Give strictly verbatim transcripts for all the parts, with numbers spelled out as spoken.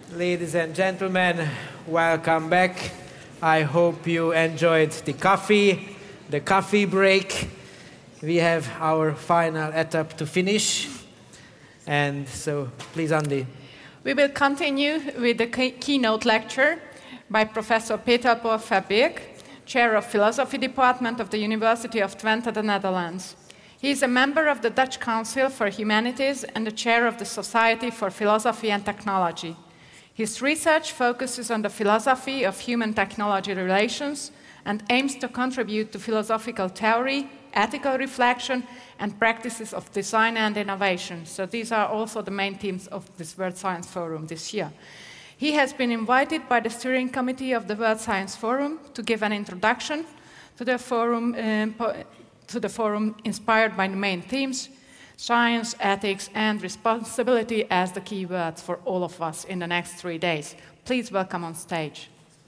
Ladies and gentlemen, welcome back. I hope you enjoyed the coffee, the coffee break. We have our final etap to finish. And so, please, Andy. We will continue with the key- keynote lecture by Professor Peter Paul Verbeek, Chair of Philosophy Department of the University of Twente, the Netherlands. He is a member of the Dutch Council for Humanities and the chair of the Society for Philosophy and Technology. His research focuses on the philosophy of human-technology relations and aims to contribute to philosophical theory, ethical reflection, and practices of design and innovation. So these are also the main themes of this World Science Forum this year. He has been invited by the steering committee of the World Science Forum to give an introduction to the forum, um, po- to the forum inspired by the main themes: science, ethics, and responsibility as the key words for all of us in the next three days. Please welcome on stage.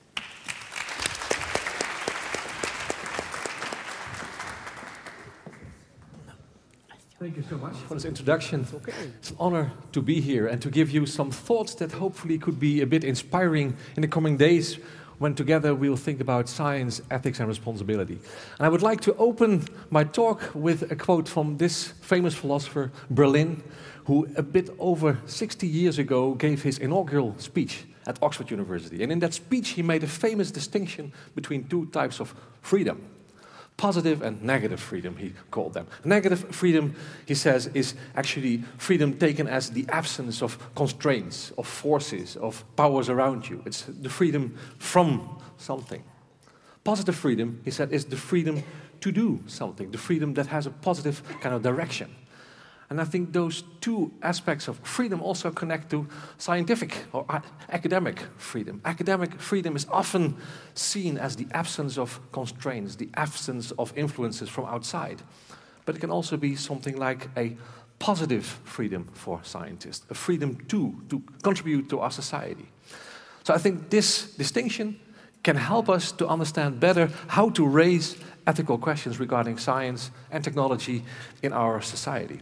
Thank you so much for this introduction. Okay. It's an honor to be here and to give you some thoughts that hopefully could be a bit inspiring in the coming days when together we'll think about science, ethics, and responsibility. And I would like to open my talk with a quote from this famous philosopher, Berlin, who a bit over sixty years ago gave his inaugural speech at Oxford University. And in that speech, he made a famous distinction between two types of freedom. Positive and negative freedom, he called them. Negative freedom, he says, is actually freedom taken as the absence of constraints, of forces, of powers around you. It's the freedom from something. Positive freedom, he said, is the freedom to do something, the freedom that has a positive kind of direction. And I think those two aspects of freedom also connect to scientific or academic freedom. Academic freedom is often seen as the absence of constraints, the absence of influences from outside. But it can also be something like a positive freedom for scientists, a freedom to, to contribute to our society. So I think this distinction can help us to understand better how to raise ethical questions regarding science and technology in our society.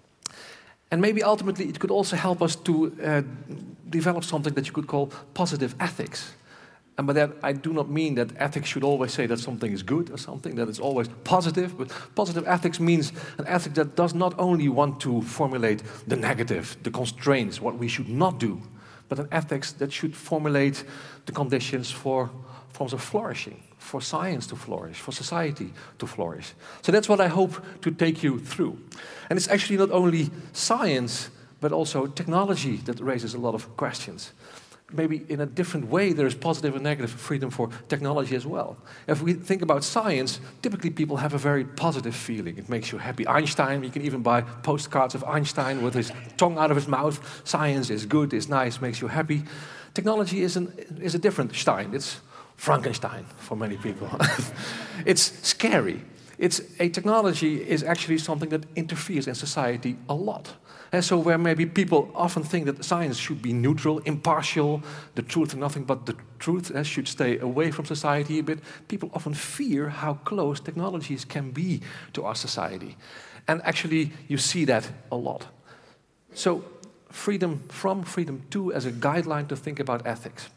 And maybe ultimately it could also help us to uh, develop something that you could call positive ethics. And by that I do not mean that ethics should always say that something is good or something, that it's always positive. But positive ethics means an ethic that does not only want to formulate the negative, the constraints, what we should not do, but an ethics that should formulate the conditions for forms of flourishing, for science to flourish, for society to flourish. So that's what I hope to take you through. And it's actually not only science, but also technology that raises a lot of questions. Maybe in a different way there is positive and negative freedom for technology as well. If we think about science, typically people have a very positive feeling. It makes you happy. Einstein, you can even buy postcards of Einstein with his tongue out of his mouth. Science is good, is nice, makes you happy. Technology is, an, is a different Stein. It's Frankenstein for many people. It's scary. It's a technology is actually something that interferes in society a lot. And so where maybe people often think that science should be neutral, impartial, the truth and nothing but the truth uh, should stay away from society a bit, people often fear how close technologies can be to our society. And actually you see that a lot. So freedom from, freedom to as a guideline to think about ethics.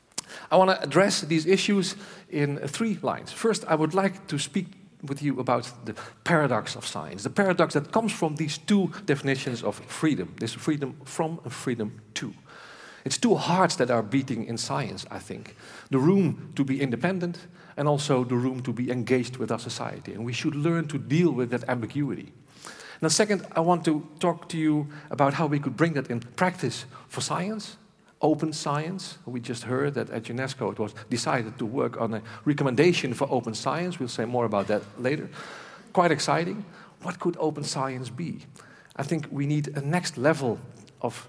I want to address these issues in three lines. First, I would like to speak with you about the paradox of science, the paradox that comes from these two definitions of freedom, this freedom from and freedom to. It's two hearts that are beating in science, I think. The room to be independent and also the room to be engaged with our society. And we should learn to deal with that ambiguity. Now, second, I want to talk to you about how we could bring that in practice for science. Open science. We just heard that at UNESCO it was decided to work on a recommendation for open science. We'll say more about that later. Quite exciting. What could open science be? I think we need a next level of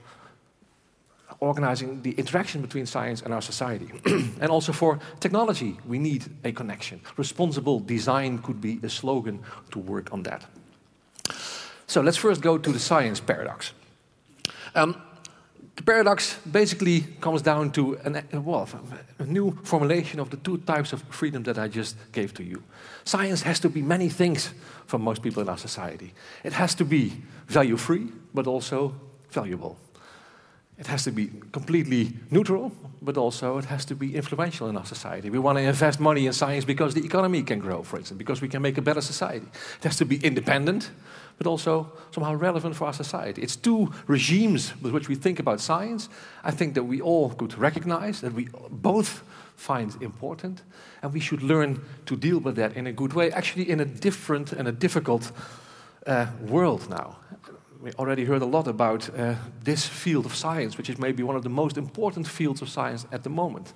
organizing the interaction between science and our society. And also for technology, we need a connection. Responsible design could be a slogan to work on that. So let's first go to the science paradox. Um, The paradox basically comes down to an, well, a new formulation of the two types of freedom that I just gave to you. Science has to be many things for most people in our society. It has to be value-free, but also valuable. It has to be completely neutral, but also it has to be influential in our society. We want to invest money in science because the economy can grow, for instance, because we can make a better society. It has to be independent, but also somehow relevant for our society. It's two regimes with which we think about science. I think that we all could recognize that we both find important, and we should learn to deal with that in a good way, actually in a different and a difficult uh, world now. We already heard a lot about uh, this field of science, which is maybe one of the most important fields of science at the moment.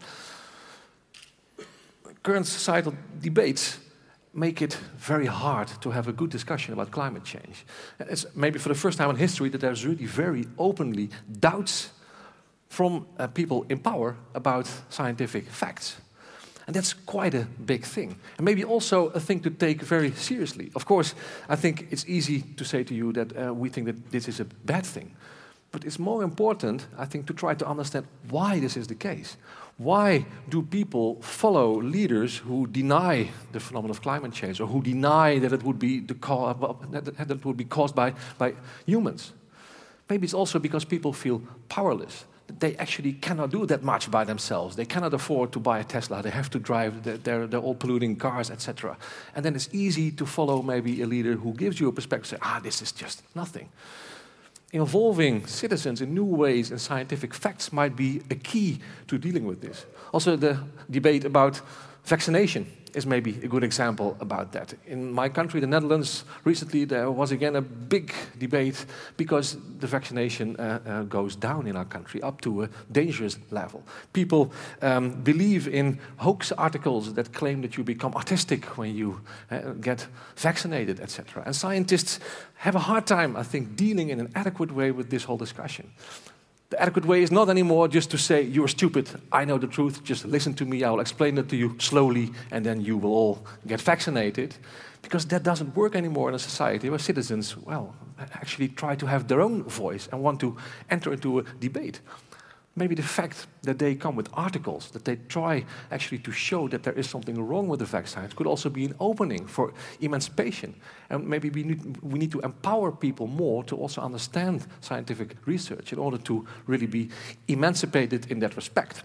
Current societal debates make it very hard to have a good discussion about climate change. It's maybe for the first time in history that there's really very openly doubts from uh, people in power about scientific facts. And that's quite a big thing. And maybe also a thing to take very seriously. Of course, I think it's easy to say to you that uh, we think that this is a bad thing. But it's more important, I think, to try to understand why this is the case. Why do people follow leaders who deny the phenomenon of climate change, or who deny that it would be, the co that it would be caused by, by humans? Maybe it's also because people feel powerless. They actually cannot do that much by themselves. They cannot afford to buy a Tesla. They have to drive their, their, their all polluting cars, et cetera. And then it's easy to follow maybe a leader who gives you a perspective, say, ah, this is just nothing. Involving citizens in new ways and scientific facts might be a key to dealing with this. Also, the debate about vaccination is maybe a good example about that. In my country, the Netherlands, recently there was again a big debate because the vaccination uh, uh, goes down in our country up to a dangerous level. People um, believe in hoax articles that claim that you become autistic when you uh, get vaccinated, et cetera. And scientists have a hard time, I think, dealing in an adequate way with this whole discussion. The adequate way is not anymore just to say, you're stupid, I know the truth, just listen to me, I'll explain it to you slowly, and then you will all get vaccinated. Because that doesn't work anymore in a society where citizens, well, actually try to have their own voice and want to enter into a debate. Maybe the fact that they come with articles, that they try actually to show that there is something wrong with the vaccines, could also be an opening for emancipation. And maybe we need, we need to empower people more to also understand scientific research in order to really be emancipated in that respect.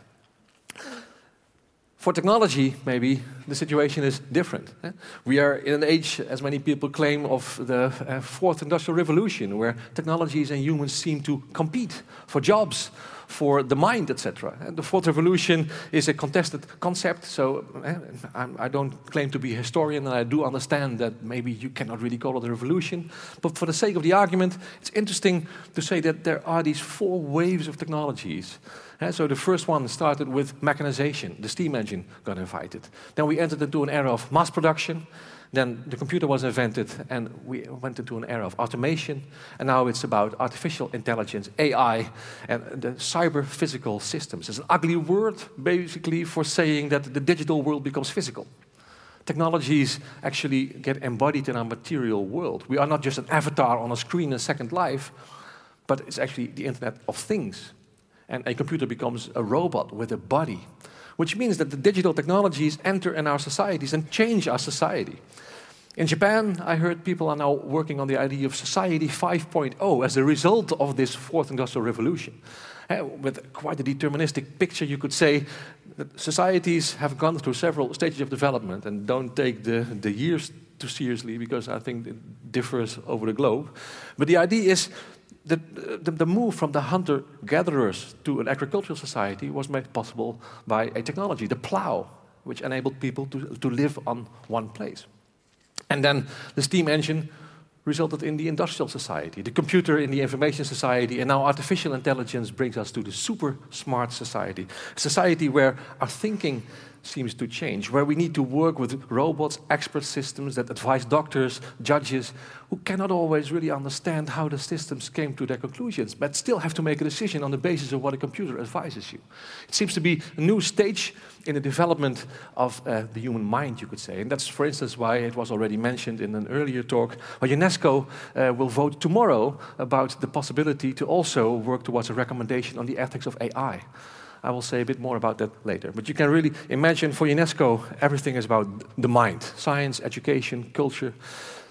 For technology, maybe the situation is different. Eh? We are in an age, as many people claim, of the uh, fourth industrial revolution, where technologies and humans seem to compete for jobs, for the mind, et cetera. And the fourth revolution is a contested concept, so eh, I'm, I don't claim to be a historian, and I do understand that maybe you cannot really call it a revolution. But for the sake of the argument, it's interesting to say that there are these four waves of technologies. Uh, so the first one started with mechanization. The steam engine got invited. Then we entered into an era of mass production. Then the computer was invented, and we went into an era of automation. And now it's about artificial intelligence, A I, and the cyber-physical systems. It's an ugly word, basically, for saying that the digital world becomes physical. Technologies actually get embodied in our material world. We are not just an avatar on a screen in Second Life, but it's actually the Internet of Things. And a computer becomes a robot with a body, which means that the digital technologies enter in our societies and change our society. In Japan, I heard people are now working on the idea of Society five point oh as a result of this fourth industrial revolution. Uh, with quite a deterministic picture, you could say that societies have gone through several stages of development, and don't take the, the years too seriously, because I think it differs over the globe. But the idea is The, the, the move from the hunter-gatherers to an agricultural society was made possible by a technology, the plow, which enabled people to, to live on one place. And then the steam engine resulted in the industrial society, the computer in the information society, and now artificial intelligence brings us to the super smart society, a society where our thinking seems to change, where we need to work with robots, expert systems that advise doctors, judges, who cannot always really understand how the systems came to their conclusions, but still have to make a decision on the basis of what a computer advises you. It seems to be a new stage in the development of uh, the human mind, you could say. And that's, for instance, why it was already mentioned in an earlier talk, why UNESCO uh, will vote tomorrow about the possibility to also work towards a recommendation on the ethics of A I. I will say a bit more about that later. But you can really imagine for UNESCO, everything is about the mind. Science, education, culture.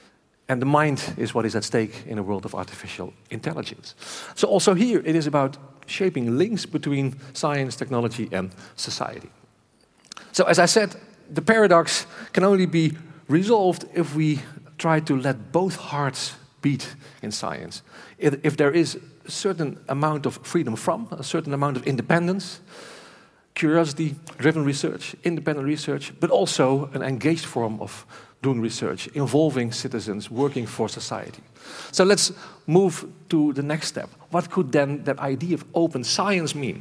And the mind is what is at stake in a world of artificial intelligence. So also here, it is about shaping links between science, technology, and society. So as I said, the paradox can only be resolved if we try to let both hearts beat in science. If, if there is a certain amount of freedom from, a certain amount of independence, curiosity-driven research, independent research, but also an engaged form of doing research, involving citizens, working for society. So let's move to the next step. What could then that idea of open science mean?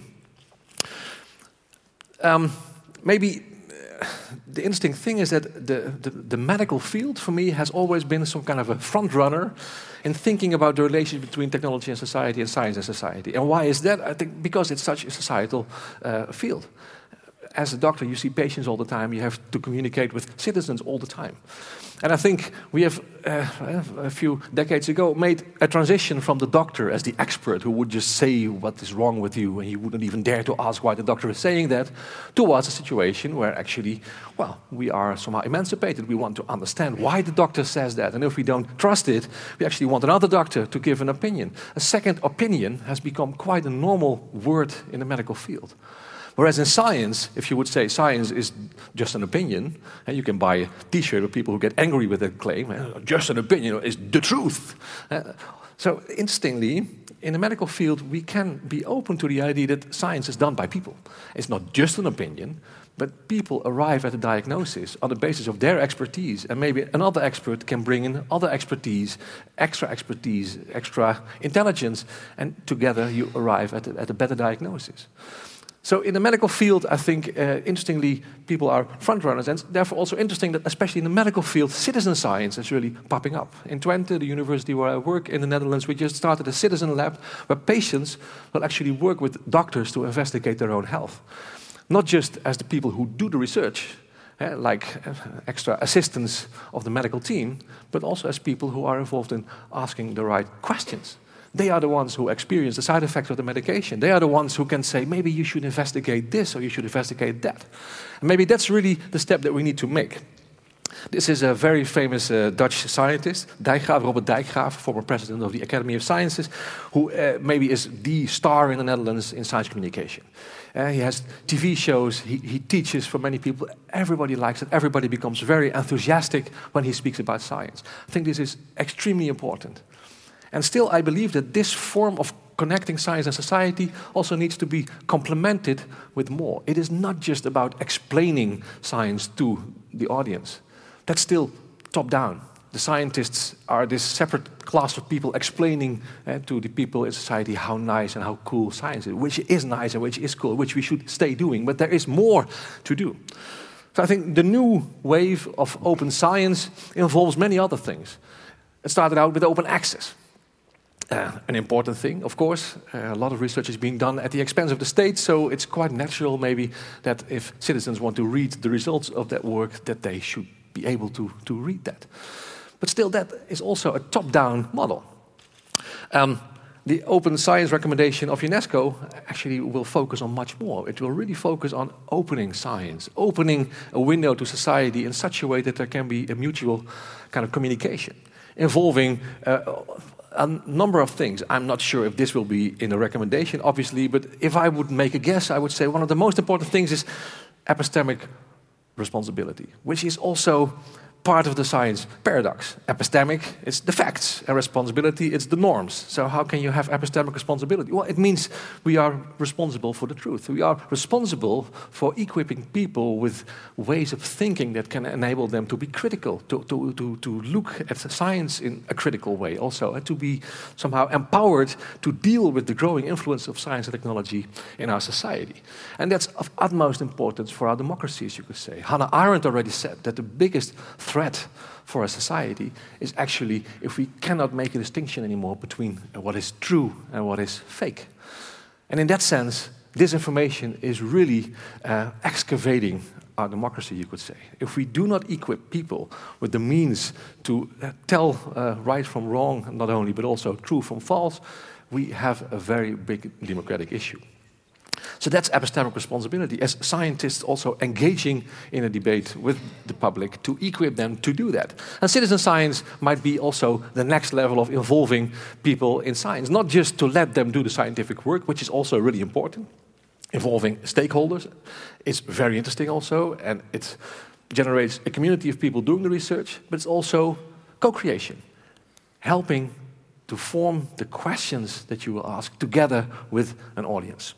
Um, maybe uh, the interesting thing is that the, the, the medical field, for me, has always been some kind of a front runner in thinking about the relationship between technology and society and science and society. And why is that? I think because it's such a societal uh, field. As a doctor, you see patients all the time. You have to communicate with citizens all the time. And I think we have, uh, a few decades ago, made a transition from the doctor as the expert who would just say what is wrong with you, and you wouldn't even dare to ask why the doctor is saying that, towards a situation where actually, well, we are somehow emancipated. We want to understand why the doctor says that. And if we don't trust it, we actually want another doctor to give an opinion. A second opinion has become quite a normal word in the medical field. Whereas in science, if you would say science is just an opinion, and you can buy a T-shirt with people who get angry with that claim, uh, just an opinion is the truth. Uh, so interestingly, in the medical field, we can be open to the idea that science is done by people. It's not just an opinion, but people arrive at a diagnosis on the basis of their expertise, and maybe another expert can bring in other expertise, extra expertise, extra intelligence, and together you arrive at a, at a better diagnosis. So in the medical field, I think, uh, interestingly, people are frontrunners, and therefore also interesting that, especially in the medical field, citizen science is really popping up. In Twente, the university where I work in the Netherlands, we just started a citizen lab where patients will actually work with doctors to investigate their own health. Not just as the people who do the research, eh, like uh, extra assistants of the medical team, but also as people who are involved in asking the right questions. They are the ones who experience the side effects of the medication. They are the ones who can say, maybe you should investigate this or you should investigate that. And maybe that's really the step that we need to make. This is a very famous uh, Dutch scientist, Dijkgraaf, Robert Dijkgraaf, former president of the Academy of Sciences, who uh, maybe is the star in the Netherlands in science communication. Uh, he has T V shows, he, he teaches for many people. Everybody likes it. Everybody becomes very enthusiastic when he speaks about science. I think this is extremely important. And still, I believe that this form of connecting science and society also needs to be complemented with more. It is not just about explaining science to the audience. That's still top-down. The scientists are this separate class of people explaining uh, to the people in society how nice and how cool science is, which is nice and which is cool, which we should stay doing. But there is more to do. So I think the new wave of open science involves many other things. It started out with open access. Uh, an important thing, of course. Uh, a lot of research is being done at the expense of the state, so it's quite natural maybe that if citizens want to read the results of that work, that they should be able to, to read that. But still, that is also a top-down model. Um, the open science recommendation of UNESCO actually will focus on much more. It will really focus on opening science, opening a window to society in such a way that there can be a mutual kind of communication, involving uh, a number of things. I'm not sure if this will be in a recommendation, obviously, but if I would make a guess, I would say one of the most important things is epistemic responsibility, which is also part of the science paradox. Epistemic is the facts, and responsibility it's the norms. So how can you have epistemic responsibility? Well, it means we are responsible for the truth. We are responsible for equipping people with ways of thinking that can enable them to be critical, to, to, to, to look at science in a critical way also, and to be somehow empowered to deal with the growing influence of science and technology in our society. And that's of utmost importance for our democracies, you could say. Hannah Arendt already said that the biggest threat for a society is actually if we cannot make a distinction anymore between what is true and what is fake. And in that sense, disinformation is really uh, excavating our democracy, you could say. If we do not equip people with the means to uh, tell uh, right from wrong, not only, but also true from false, we have a very big democratic issue. So that's epistemic responsibility, as scientists also engaging in a debate with the public to equip them to do that. And citizen science might be also the next level of involving people in science, not just to let them do the scientific work, which is also really important. Involving stakeholders is very interesting also, and it generates a community of people doing the research, but it's also co-creation, helping to form the questions that you will ask together with an audience.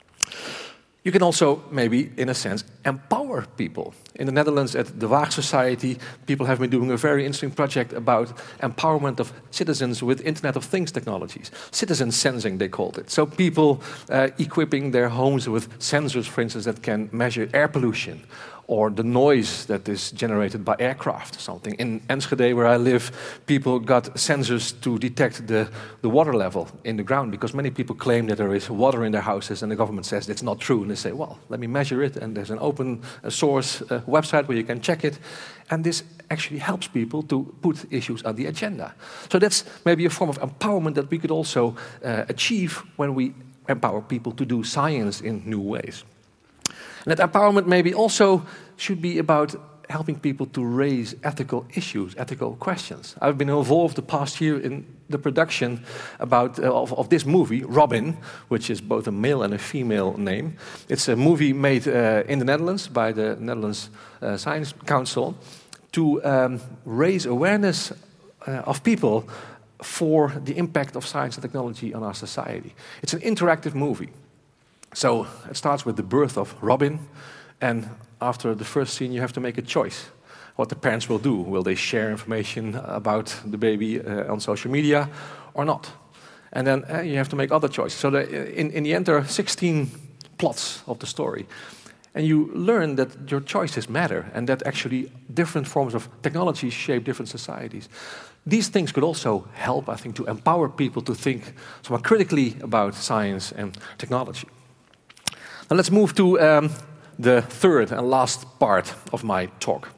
You can also, maybe, in a sense, empower people. In the Netherlands, at the Waag Society, people have been doing a very interesting project about empowerment of citizens with Internet of Things technologies. Citizen sensing, they called it. So people uh, equipping their homes with sensors, for instance, that can measure air pollution, or the noise that is generated by aircraft or something. In Enschede, where I live, people got sensors to detect the, the water level in the ground, because many people claim that there is water in their houses, and the government says it's not true. And they say, well, let me measure it, and there's an open uh, source uh, website where you can check it. And this actually helps people to put issues on the agenda. So that's maybe a form of empowerment that we could also uh, achieve when we empower people to do science in new ways. And that empowerment maybe also should be about helping people to raise ethical issues, ethical questions. I've been involved the past year in the production about, uh, of, of this movie, Robin, which is both a male and a female name. It's a movie made uh, in the Netherlands by the Netherlands uh, Science Council to um, raise awareness uh, of people for the impact of science and technology on our society. It's an interactive movie. So it starts with the birth of Robin, and after the first scene you have to make a choice what the parents will do. Will they share information about the baby uh, on social media or not? And then uh, you have to make other choices. So the, in, in the end there are sixteen plots of the story. And you learn that your choices matter, and that actually different forms of technology shape different societies. These things could also help, I think, to empower people to think somewhat critically about science and technology. Now let's move to um, the third and last part of my talk.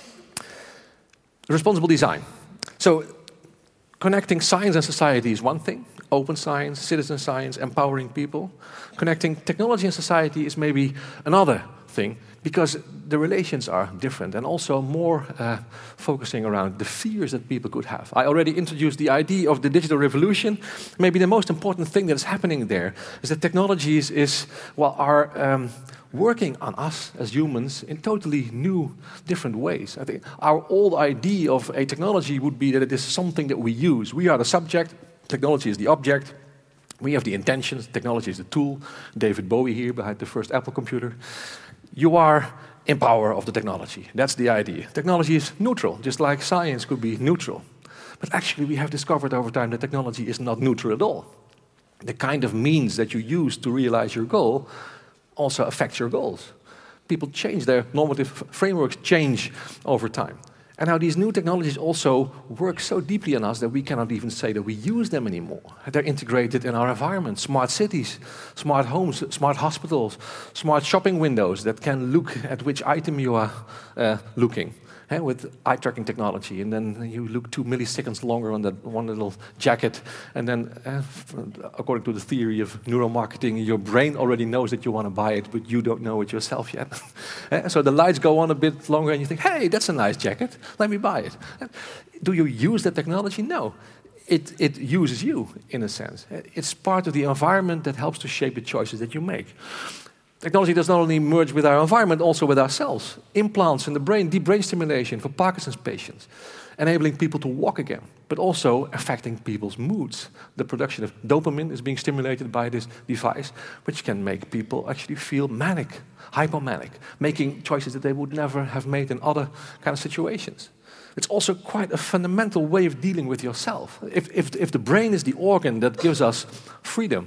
Responsible design. So connecting science and society is one thing. Open science, citizen science, empowering people. Connecting technology and society is maybe another thing, because the relations are different, and also more uh, focusing around the fears that people could have. I already introduced the idea of the digital revolution. Maybe the most important thing that is happening there is that technologies is, well, are um, working on us as humans in totally new, different ways. I think our old idea of a technology would be that it is something that we use. We are the subject, technology is the object. We have the intentions, technology is the tool. David Bowie here behind the first Apple computer. You are in power of the technology. That's the idea. Technology is neutral, just like science could be neutral. But actually we have discovered over time that technology is not neutral at all. The kind of means that you use to realize your goal also affects your goals. People change, their normative frameworks change over time. And how these new technologies also work so deeply on us that we cannot even say that we use them anymore. They're integrated in our environment. Smart cities, smart homes, smart hospitals, smart shopping windows that can look at which item you are uh, looking. Eh, with eye tracking technology, and then you look two milliseconds longer on that one little jacket, and then, uh, according to the theory of neuromarketing, your brain already knows that you want to buy it, but you don't know it yourself yet. eh, so the lights go on a bit longer, and you think, hey, that's a nice jacket, let me buy it. Do you use that technology? No. It, it uses you, in a sense. It's part of the environment that helps to shape the choices that you make. Technology does not only merge with our environment, also with ourselves. Implants in the brain, deep brain stimulation for Parkinson's patients, enabling people to walk again, but also affecting people's moods. The production of dopamine is being stimulated by this device, which can make people actually feel manic, hypomanic, making choices that they would never have made in other kind of situations. It's also quite a fundamental way of dealing with yourself. If, if, if the brain is the organ that gives us freedom,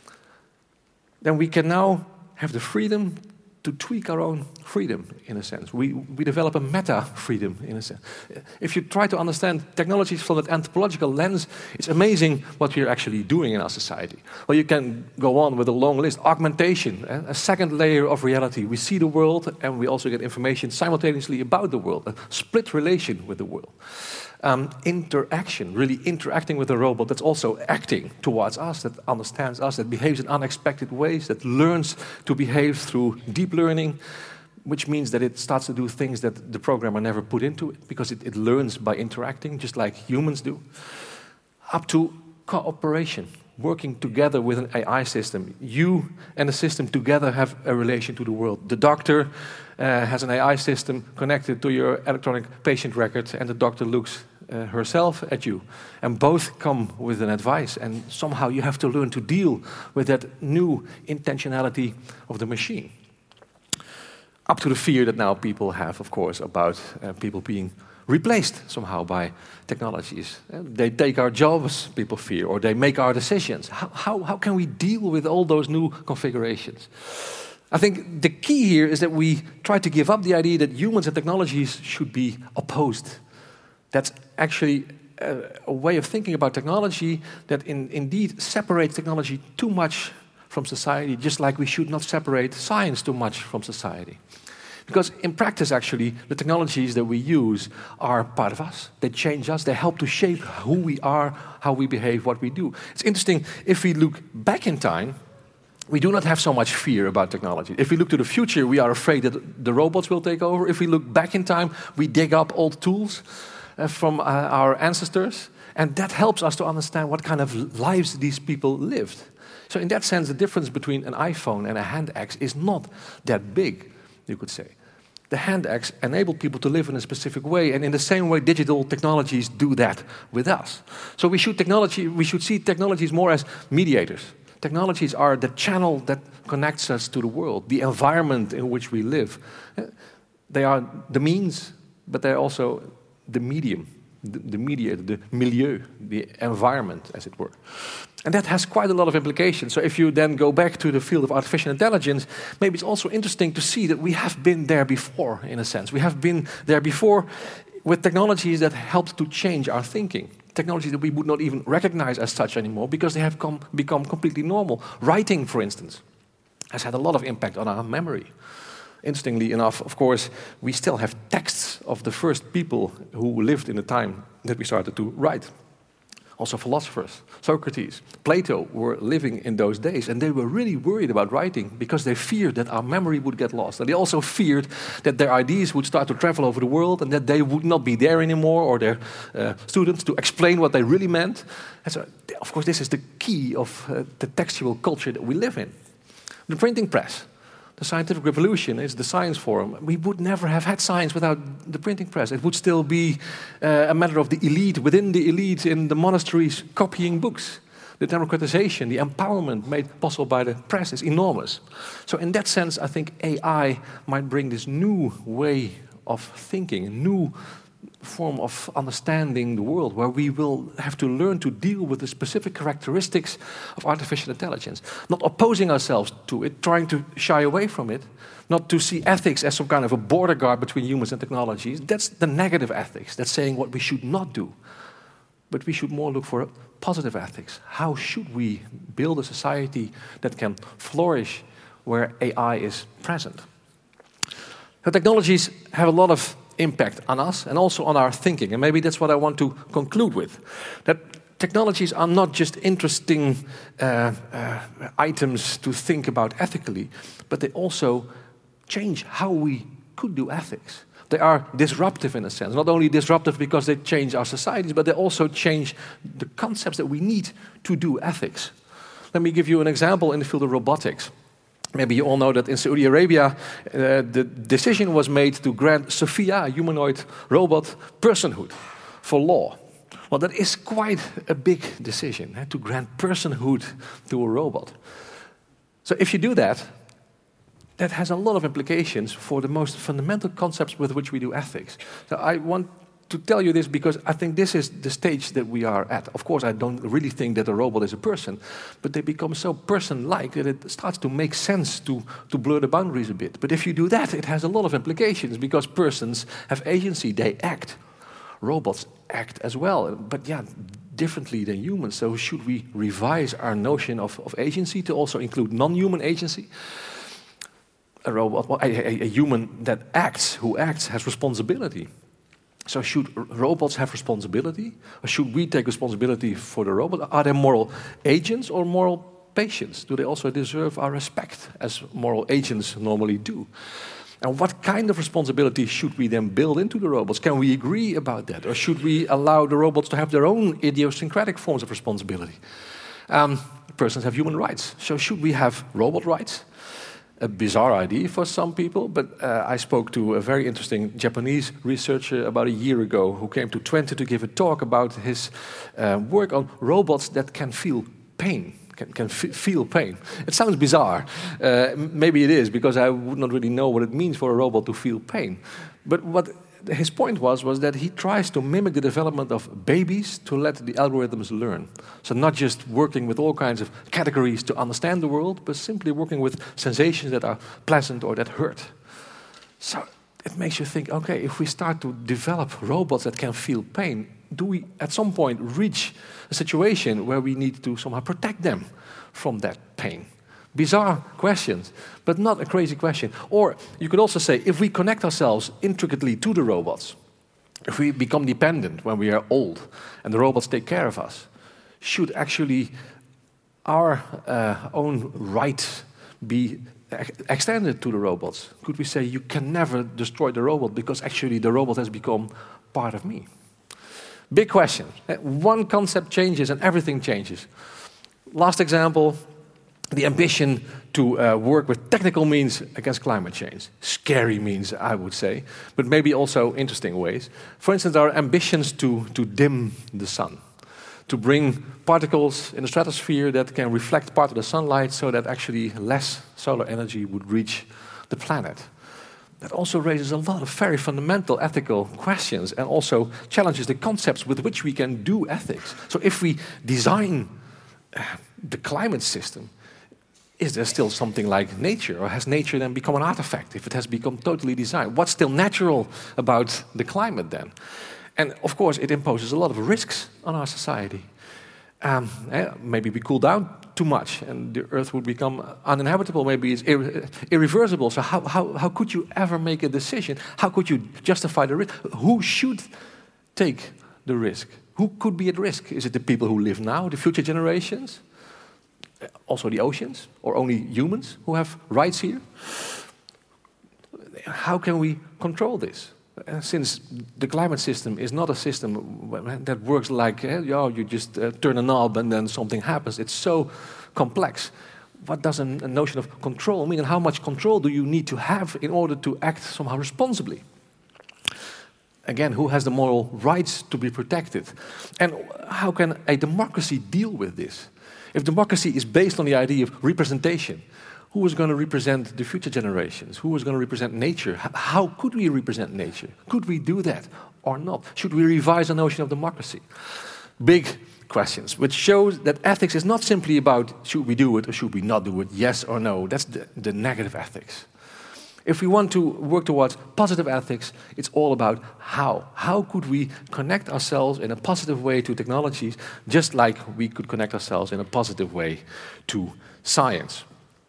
then we can now have the freedom to tweak our own freedom, in a sense. We, we develop a meta-freedom, in a sense. If you try to understand technologies from that anthropological lens, it's amazing what we're actually doing in our society. Well, you can go on with a long list. Augmentation, eh? A second layer of reality. We see the world, and we also get information simultaneously about the world, a split relation with the world. Um, interaction, really interacting with a robot that's also acting towards us, that understands us, that behaves in unexpected ways, that learns to behave through deep learning, which means that it starts to do things that the programmer never put into it, because it, it learns by interacting, just like humans do, up to cooperation, working together with an A I system. You and the system together have a relation to the world. The doctor uh, has an A I system connected to your electronic patient record, and the doctor looks uh, herself at you. And both come with an advice, and somehow you have to learn to deal with that new intentionality of the machine. Up to the fear that now people have, of course, about uh, people being replaced somehow by technologies. Uh, they take our jobs, people fear, or they make our decisions. How, how, how can we deal with all those new configurations? I think the key here is that we try to give up the idea that humans and technologies should be opposed. That's actually a, a way of thinking about technology that in, indeed separates technology too much from society, just like we should not separate science too much from society. Because in practice, actually, the technologies that we use are part of us. They change us. They help to shape who we are, how we behave, what we do. It's interesting, if we look back in time, we do not have so much fear about technology. If we look to the future, we are afraid that the robots will take over. If we look back in time, we dig up old tools uh, from uh, our ancestors. And that helps us to understand what kind of lives these people lived. So in that sense, the difference between an iPhone and a hand axe is not that big, you could say. The hand axe enabled people to live in a specific way, and in the same way, digital technologies do that with us. So we should technology, we should see technologies more as mediators. Technologies are the channel that connects us to the world, the environment in which we live. They are the means, but they're also the medium, the, the mediator, the milieu, the environment, as it were. And that has quite a lot of implications. So if you then go back to the field of artificial intelligence, maybe it's also interesting to see that we have been there before, in a sense. We have been there before with technologies that helped to change our thinking. Technologies that we would not even recognize as such anymore because they have come, become completely normal. Writing, for instance, has had a lot of impact on our memory. Interestingly enough, of course, we still have texts of the first people who lived in the time that we started to write. Also philosophers, Socrates, Plato were living in those days, and they were really worried about writing because they feared that our memory would get lost. And they also feared that their ideas would start to travel over the world and that they would not be there anymore, or their uh, students to explain what they really meant. And so, of course, this is the key of uh, the textual culture that we live in. The printing press. The scientific revolution is the science form. We would never have had science without the printing press. It would still be uh, a matter of the elite, within the elite in the monasteries, copying books. The democratization, the empowerment made possible by the press is enormous. So in that sense, I think A I might bring this new way of thinking, a new form of understanding the world, where we will have to learn to deal with the specific characteristics of artificial intelligence, not opposing ourselves to it, trying to shy away from it, not to see ethics as some kind of a border guard between humans and technologies. That's the negative ethics. That's saying what we should not do. But we should more look for positive ethics. How should we build a society that can flourish where A I is present? The technologies have a lot of impact on us and also on our thinking. And maybe that's what I want to conclude with. That technologies are not just interesting uh, uh, items to think about ethically, but they also change how we could do ethics. They are disruptive in a sense. Not only disruptive because they change our societies, but they also change the concepts that we need to do ethics. Let me give you an example in the field of robotics. Maybe you all know that in Saudi Arabia, uh, the decision was made to grant Sophia, a humanoid robot, personhood for law. Well, that is quite a big decision, eh, to grant personhood to a robot. So if you do that, that has a lot of implications for the most fundamental concepts with which we do ethics. So I want to tell you this because I think this is the stage that we are at. Of course, I don't really think that a robot is a person, but they become so person-like that it starts to make sense to, to blur the boundaries a bit. But if you do that, it has a lot of implications because persons have agency, they act. Robots act as well, but yeah, differently than humans. So should we revise our notion of, of agency to also include non-human agency? A robot, well, a, a, a human that acts, who acts, has responsibility. So should r- robots have responsibility? Or should we take responsibility for the robot? Are they moral agents or moral patients? Do they also deserve our respect, as moral agents normally do? And what kind of responsibility should we then build into the robots? Can we agree about that? Or should we allow the robots to have their own idiosyncratic forms of responsibility? Um, persons have human rights. So should we have robot rights? A bizarre idea for some people, but uh, I spoke to a very interesting Japanese researcher about a year ago who came to Twente to give a talk about his uh, work on robots that can feel pain. Can, can f- feel pain. It sounds bizarre. Uh, m- maybe it is, because I would not really know what it means for a robot to feel pain. But what his point was, was that he tries to mimic the development of babies to let the algorithms learn. So not just working with all kinds of categories to understand the world, but simply working with sensations that are pleasant or that hurt. So it makes you think, okay, if we start to develop robots that can feel pain, do we at some point reach a situation where we need to somehow protect them from that pain? Bizarre questions, but not a crazy question. Or you could also say, if we connect ourselves intricately to the robots, if we become dependent when we are old and the robots take care of us, should actually our uh, own rights be ex- extended to the robots? Could we say, you can never destroy the robot because actually the robot has become part of me? Big question. One concept changes and everything changes. Last example, the ambition to uh, work with technical means against climate change. Scary means, I would say, but maybe also interesting ways. For instance, our ambitions to, to dim the sun, to bring particles in the stratosphere that can reflect part of the sunlight so that actually less solar energy would reach the planet. That also raises a lot of very fundamental ethical questions and also challenges the concepts with which we can do ethics. So if we design uh, the climate system, is there still something like nature? Or has nature then become an artifact if it has become totally designed? What's still natural about the climate then? And of course, it imposes a lot of risks on our society. Um, eh, maybe we cool down too much and the earth would become uninhabitable. Maybe it's irre- irreversible. So how, how, how could you ever make a decision? How could you justify the risk? Who should take the risk? Who could be at risk? Is it the people who live now, the future generations? Also the oceans, or only humans who have rights here? How can we control this? Uh, since the climate system is not a system that works like, uh, oh, you just uh, turn a knob and then something happens. It's so complex. What does a, a notion of control mean, and how much control do you need to have in order to act somehow responsibly? Again, who has the moral rights to be protected? And how can a democracy deal with this? If democracy is based on the idea of representation, who is going to represent the future generations? Who is going to represent nature? H- how could we represent nature? Could we do that or not? Should we revise the notion of democracy? Big questions, which shows that ethics is not simply about should we do it or should we not do it, yes or no. That's the, the negative ethics. If we want to work towards positive ethics, it's all about how. How could we connect ourselves in a positive way to technologies, just like we could connect ourselves in a positive way to science?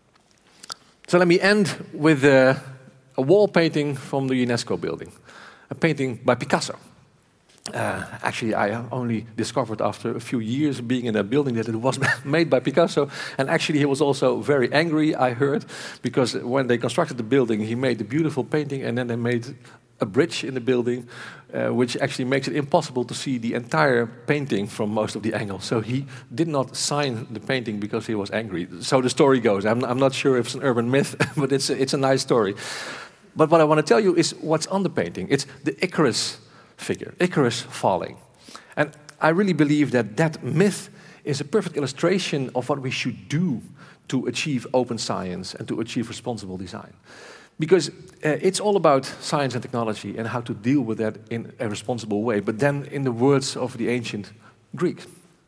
So let me end with uh, a wall painting from the UNESCO building, a painting by Picasso. Uh, actually, I only discovered after a few years being in that building that it was made by Picasso. And actually, he was also very angry, I heard, because when they constructed the building, he made a beautiful painting, and then they made a bridge in the building, uh, which actually makes it impossible to see the entire painting from most of the angles. So he did not sign the painting because he was angry. So the story goes. I'm, I'm not sure if it's an urban myth, but it's a, it's a nice story. But what I want to tell you is what's on the painting. It's the Icarus figure, Icarus falling. And I really believe that that myth is a perfect illustration of what we should do to achieve open science and to achieve responsible design. Because uh, it's all about science and technology and how to deal with that in a responsible way, but then in the words of the ancient Greek.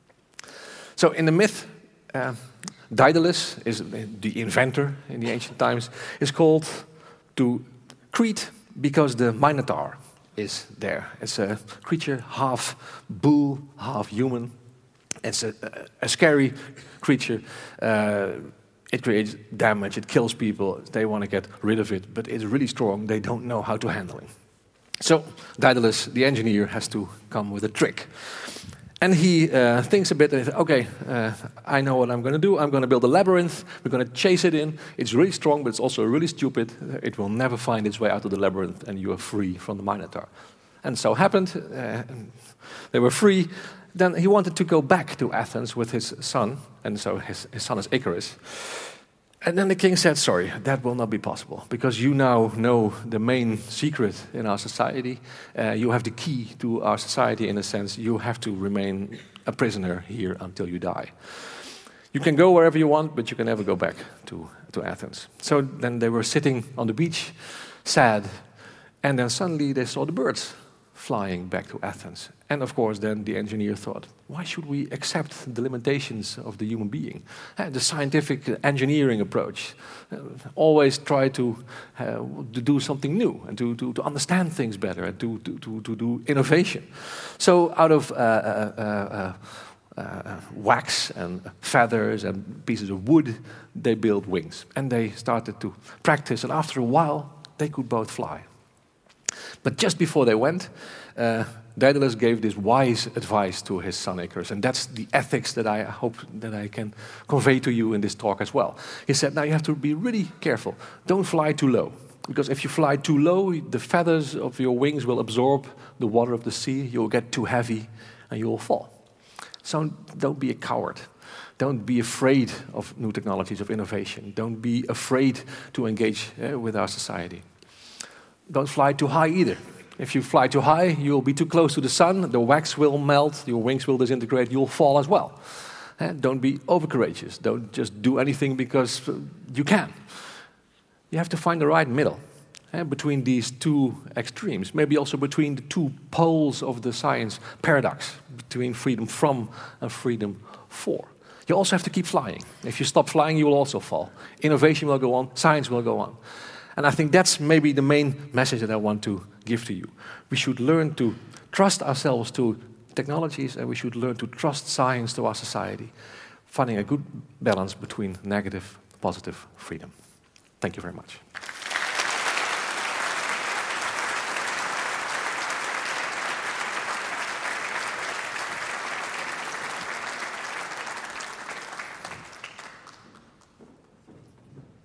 So in the myth, uh, Daedalus is the inventor in the ancient times, is called to Crete because the Minotaur is there. It's a creature half bull, half human. It's a, a, a scary creature. Uh, it creates damage, it kills people. They want to get rid of it, but it's really strong. They don't know how to handle it. So Daedalus, the engineer, has to come with a trick. And he uh, thinks a bit, and he says, okay, uh, I know what I'm going to do. I'm going to build a labyrinth. We're going to chase it in. It's really strong, but it's also really stupid. It will never find its way out of the labyrinth, and you are free from the Minotaur. And so happened. Uh, they were free. Then he wanted to go back to Athens with his son, and so his, his son is Icarus. And then the king said, sorry, that will not be possible, because you now know the main secret in our society. Uh, you have the key to our society in a sense. You have to remain a prisoner here until you die. You can go wherever you want, but you can never go back to, to Athens. So then they were sitting on the beach, sad, and then suddenly they saw the birds flying back to Athens. And of course, then the engineer thought, why should we accept the limitations of the human being? Uh, the scientific engineering approach. Uh, always try to, uh, to do something new and to, to, to understand things better and to, to, to, to do innovation. So out of uh, uh, uh, uh, wax and feathers and pieces of wood, they built wings. And they started to practice, and after a while, they could both fly. But just before they went, uh, Daedalus gave this wise advice to his son Icarus, and that's the ethics that I hope that I can convey to you in this talk as well. He said, now you have to be really careful. Don't fly too low, because if you fly too low, the feathers of your wings will absorb the water of the sea, you'll get too heavy, and you will fall. So don't be a coward. Don't be afraid of new technologies, of innovation. Don't be afraid to engage uh, with our society. Don't fly too high either. If you fly too high, you'll be too close to the sun, the wax will melt, your wings will disintegrate, you'll fall as well. Uh, don't be overcourageous. Don't just do anything because uh, you can. You have to find the right middle uh, between these two extremes, maybe also between the two poles of the science paradox, between freedom from and freedom for. You also have to keep flying. If you stop flying, you will also fall. Innovation will go on, science will go on. And I think that's maybe the main message that I want to give to you. We should learn to trust ourselves to technologies, and we should learn to trust science to our society, finding a good balance between negative, positive freedom. Thank you very much.